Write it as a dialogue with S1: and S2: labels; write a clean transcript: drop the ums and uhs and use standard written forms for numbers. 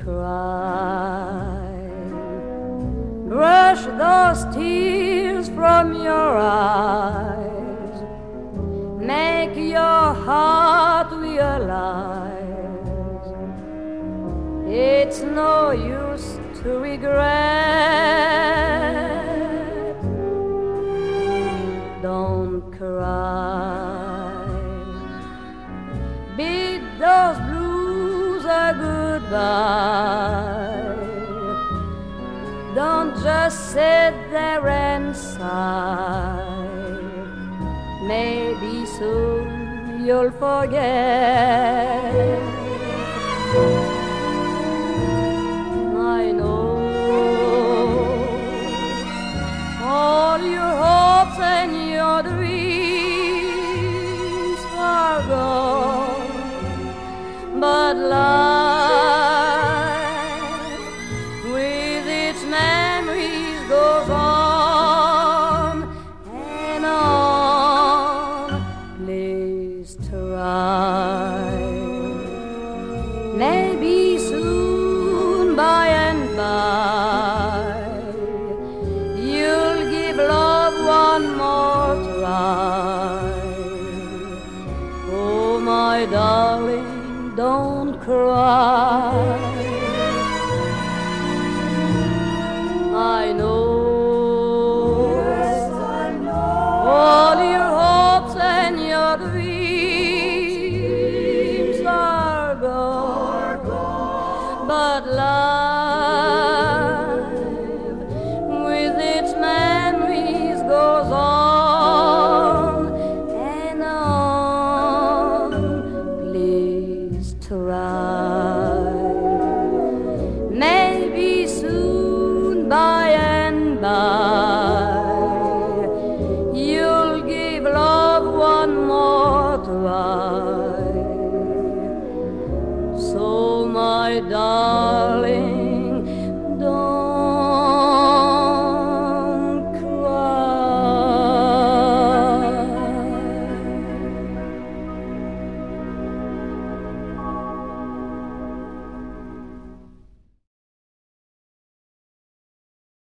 S1: cry. Brush those tears from your eyes. Make your heart realize it's no use to regret. Don't cry. Bid those blues a goodbye. Don't just sit there and sigh. Maybe soon you'll forget. I know all your hopes and your dreams are gone, but life with its memories goes on and on. Please try. Maybe soon by and by you'll give love one more try. Oh, my darling, don't cry. I know,
S2: Yes, I know.
S1: all your hopes and your dreams are gone, but life with its memories goes on and on. Please try. Maybe soon by and by you'll give love one more try. So my darling,